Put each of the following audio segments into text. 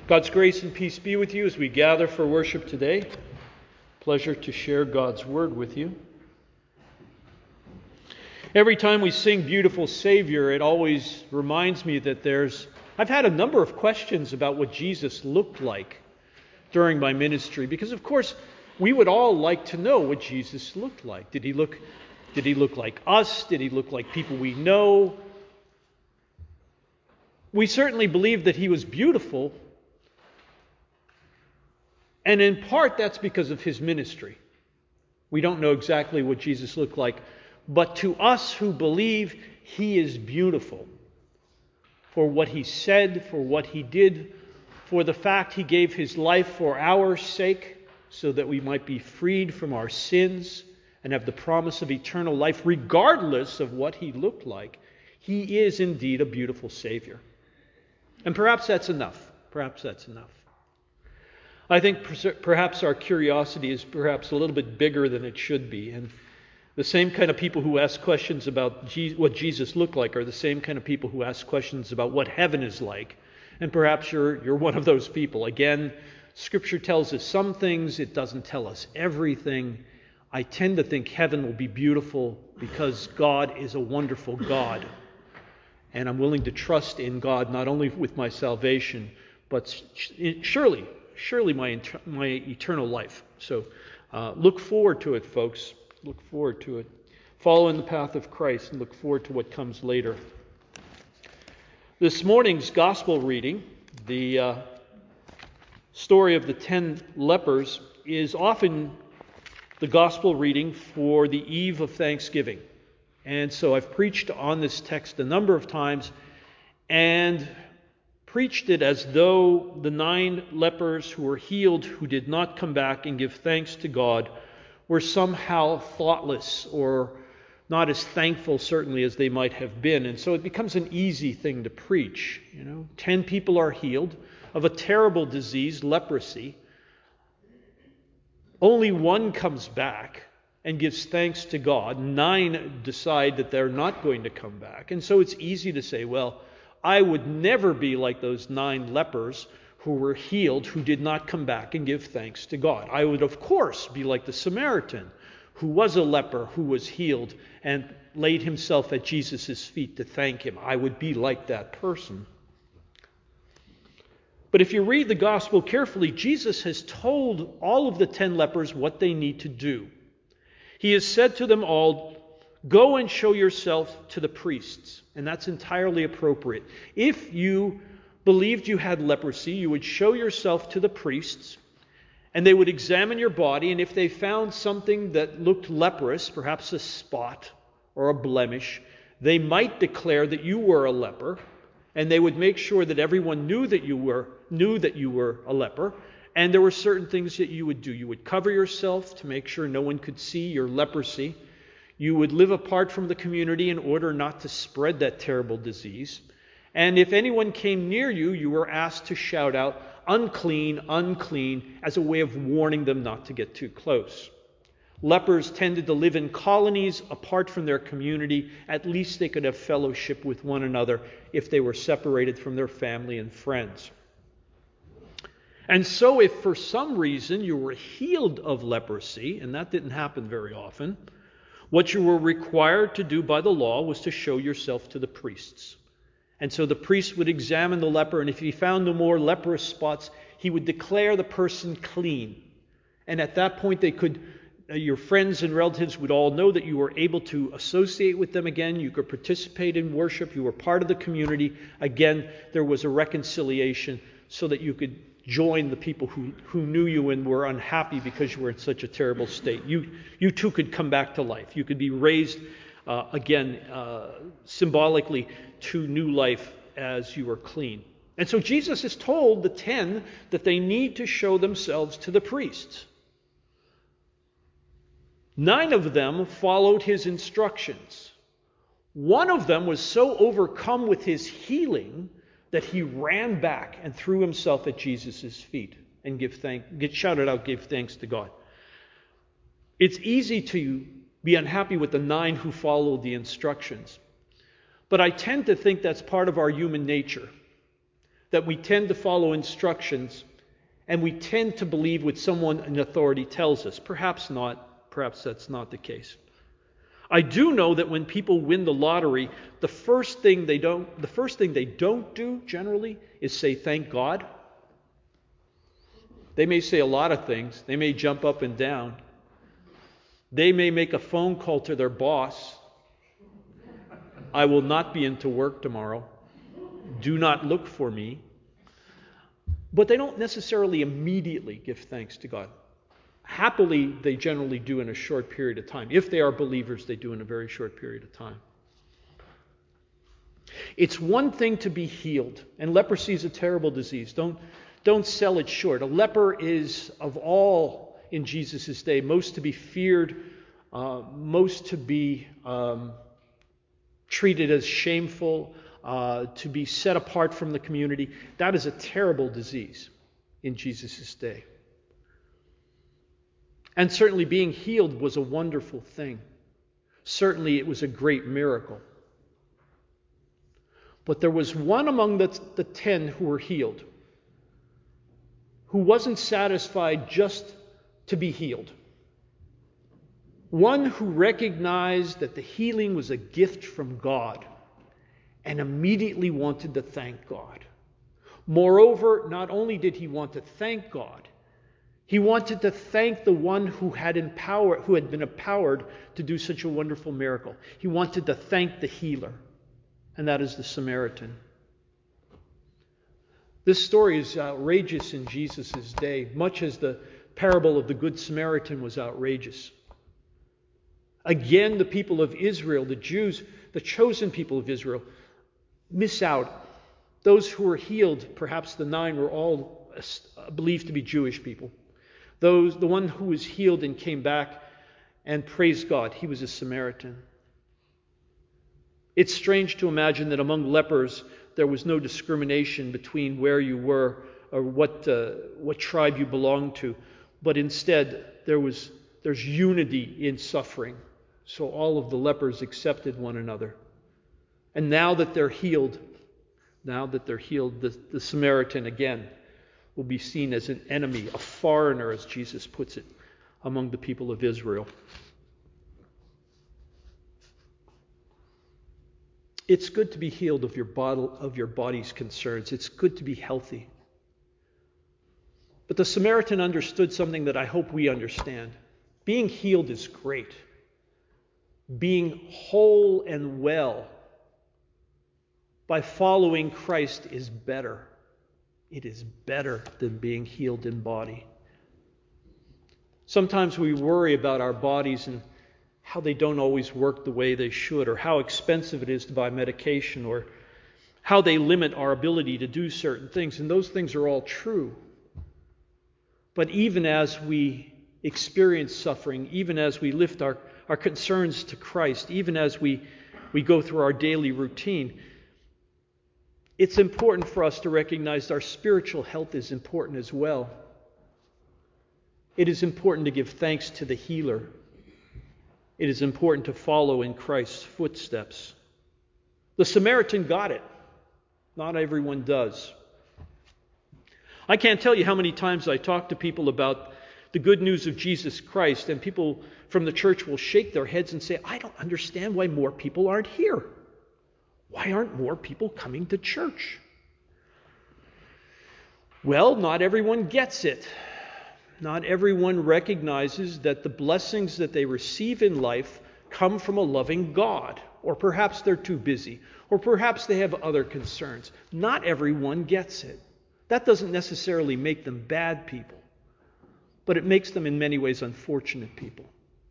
God's grace and peace be with you as we gather for worship today. Pleasure to share God's word with you. Every time we sing Beautiful Savior, it always reminds me that I've had a number of questions about what Jesus looked like during my ministry, because of course we would all like to know what Jesus looked like. Did he look like us? Did he look like people we know? We certainly believe that he was beautiful. And in part, that's because of his ministry. We don't know exactly what Jesus looked like. But to us who believe, he is beautiful. For what he said, for what he did, for the fact he gave his life for our sake, so that we might be freed from our sins and have the promise of eternal life, regardless of what he looked like. He is indeed a beautiful Savior. And perhaps that's enough. Perhaps that's enough. I think perhaps our curiosity is perhaps a little bit bigger than it should be. And the same kind of people who ask questions about what Jesus looked like are the same kind of people who ask questions about what heaven is like. And perhaps you're one of those people. Again, Scripture tells us some things. It doesn't tell us everything. I tend to think heaven will be beautiful because God is a wonderful God. And I'm willing to trust in God not only with my salvation, but surely my eternal life. So look forward to it, folks. Look forward to it. Follow in the path of Christ and look forward to what comes later. This morning's gospel reading, the story of the 10 lepers, is often the gospel reading for the eve of Thanksgiving. And so I've preached on this text a number of times and preached it as though the 9 lepers who were healed, who did not come back and give thanks to God, were somehow thoughtless or not as thankful, certainly, as they might have been. And so it becomes an easy thing to preach. 10 people are healed of a terrible disease, leprosy. Only 1 comes back and gives thanks to God. 9 decide that they're not going to come back. And so it's easy to say, well, I would never be like those 9 lepers who were healed, who did not come back and give thanks to God. I would, of course, be like the Samaritan, who was a leper, who was healed, and laid himself at Jesus' feet to thank him. I would be like that person. But if you read the gospel carefully, Jesus has told all of the 10 lepers what they need to do. He has said to them all, go and show yourself to the priests. And that's entirely appropriate. If you believed you had leprosy, you would show yourself to the priests, and they would examine your body, and if they found something that looked leprous, perhaps a spot or a blemish, they might declare that you were a leper, and they would make sure that everyone knew that you were a leper. And there were certain things that you would do. You would cover yourself to make sure no one could see your leprosy. You would live apart from the community in order not to spread that terrible disease. And if anyone came near you, you were asked to shout out, unclean, unclean, as a way of warning them not to get too close. Lepers tended to live in colonies apart from their community. At least they could have fellowship with one another if they were separated from their family and friends. And so if for some reason you were healed of leprosy, and that didn't happen very often, what you were required to do by the law was to show yourself to the priests. And so the priest would examine the leper, and if he found no more leprous spots, he would declare the person clean. And at that point, your friends and relatives would all know that you were able to associate with them again. You could participate in worship. You were part of the community. Again, there was a reconciliation so that you could join the people who knew you and were unhappy because you were in such a terrible state. You too could come back to life. You could be raised again symbolically to new life as you were clean. And so Jesus has told the 10 that they need to show themselves to the priests. 9 of them followed his instructions. 1 of them was so overcome with his healing that he ran back and threw himself at Jesus' feet and shouted out, gave thanks to God. It's easy to be unhappy with the 9 who followed the instructions. But I tend to think that's part of our human nature. that we tend to follow instructions and we tend to believe what someone in authority tells us. Perhaps not. Perhaps that's not the case. I do know that when people win the lottery, the first thing they don't do generally is say thank God. They may say a lot of things. They may jump up and down. They may make a phone call to their boss. I will not be into work tomorrow. Do not look for me. But they don't necessarily immediately give thanks to God. Happily, they generally do in a short period of time. If they are believers, they do in a very short period of time. It's one thing to be healed, and leprosy is a terrible disease. Don't sell it short. A leper is, of all in Jesus' day, most to be feared, most to be treated as shameful, to be set apart from the community. That is a terrible disease in Jesus' day. And certainly being healed was a wonderful thing. Certainly it was a great miracle. But there was one among the 10 who were healed who wasn't satisfied just to be healed. One who recognized that the healing was a gift from God and immediately wanted to thank God. Moreover, not only did he want to thank God, he wanted to thank the one who had been empowered to do such a wonderful miracle. He wanted to thank the healer, and that is the Samaritan. This story is outrageous in Jesus' day, much as the parable of the Good Samaritan was outrageous. Again, the people of Israel, the Jews, the chosen people of Israel, miss out. Those who were healed, perhaps the 9 were all believed to be Jewish people. The one who was healed and came back and praised God, he was a Samaritan. It's strange to imagine that among lepers there was no discrimination between where you were or what tribe you belonged to, but instead there's unity in suffering. So all of the lepers accepted one another. And now that they're healed, the Samaritan again will be seen as an enemy, a foreigner, as Jesus puts it, among the people of Israel. It's good to be healed of your body's concerns. It's good to be healthy. But the Samaritan understood something that I hope we understand. Being healed is great. Being whole and well by following Christ is better. It is better than being healed in body. Sometimes we worry about our bodies and how they don't always work the way they should, or how expensive it is to buy medication, or how they limit our ability to do certain things. And those things are all true. But even as we experience suffering, even as we lift our concerns to Christ, even as we go through our daily routine, it's important for us to recognize our spiritual health is important as well. It is important to give thanks to the healer. It is important to follow in Christ's footsteps. The Samaritan got it. Not everyone does. I can't tell you how many times I talk to people about the good news of Jesus Christ, and people from the church will shake their heads and say, I don't understand why more people aren't here. Why aren't more people coming to church? Well, not everyone gets it. Not everyone recognizes that the blessings that they receive in life come from a loving God. Or perhaps they're too busy. Or perhaps they have other concerns. Not everyone gets it. That doesn't necessarily make them bad people. But it makes them in many ways unfortunate people.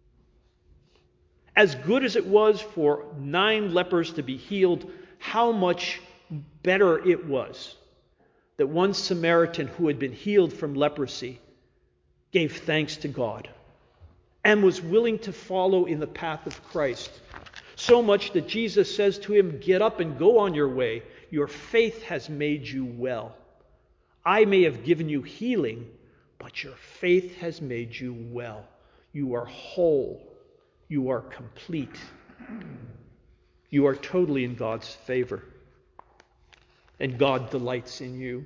As good as it was for 9 lepers to be healed, how much better it was that one Samaritan who had been healed from leprosy gave thanks to God and was willing to follow in the path of Christ. So much that Jesus says to him, get up and go on your way. Your faith has made you well. I may have given you healing, but your faith has made you well. You are whole. You are complete. You are totally in God's favor. and God delights in you.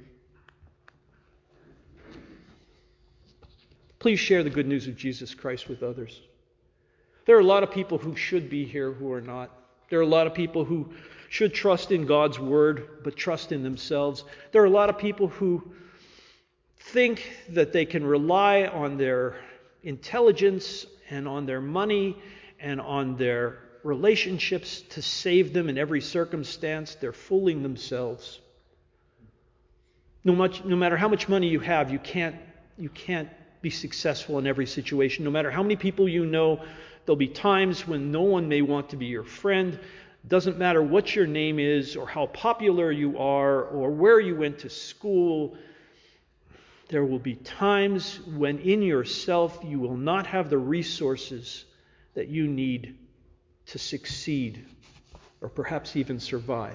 Please share the good news of Jesus Christ with others. There are a lot of people who should be here who are not. There are a lot of people who should trust in God's word but trust in themselves. There are a lot of people who think that they can rely on their intelligence and on their money and on their relationships to save them in every circumstance. They're fooling themselves. No matter how much money you have, you can't be successful in every situation. No matter how many people you know, there'll be times when no one may want to be your friend. It doesn't matter what your name is or how popular you are or where you went to school. There will be times when in yourself you will not have the resources that you need to succeed or perhaps even survive.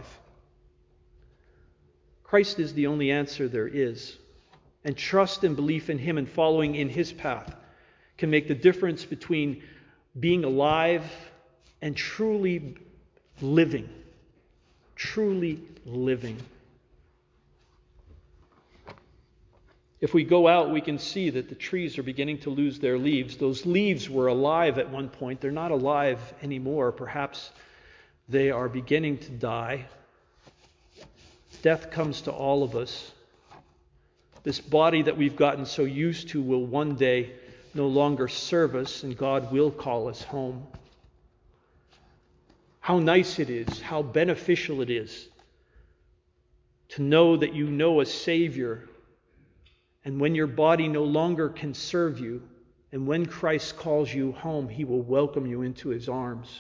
Christ is the only answer there is. And trust and belief in Him and following in His path can make the difference between being alive and truly living. Truly living. If we go out, we can see that the trees are beginning to lose their leaves. Those leaves were alive at one point. They're not alive anymore. Perhaps they are beginning to die. Death comes to all of us. This body that we've gotten so used to will one day no longer serve us, and God will call us home. How nice it is, how beneficial it is to know that you know a Savior, and when your body no longer can serve you, and when Christ calls you home, He will welcome you into His arms.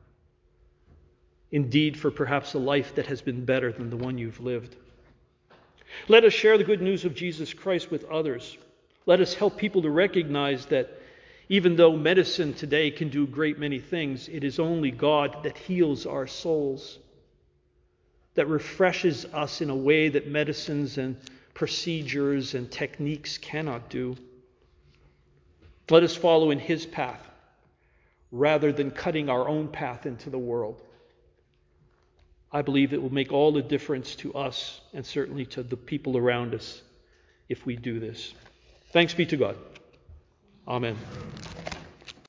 Indeed, for perhaps a life that has been better than the one you've lived. Let us share the good news of Jesus Christ with others. Let us help people to recognize that even though medicine today can do a great many things, it is only God that heals our souls, that refreshes us in a way that medicines and procedures and techniques cannot do. Let us follow in His path rather than cutting our own path into the world. I believe it will make all the difference to us and certainly to the people around us if we do this. Thanks be to God. Amen.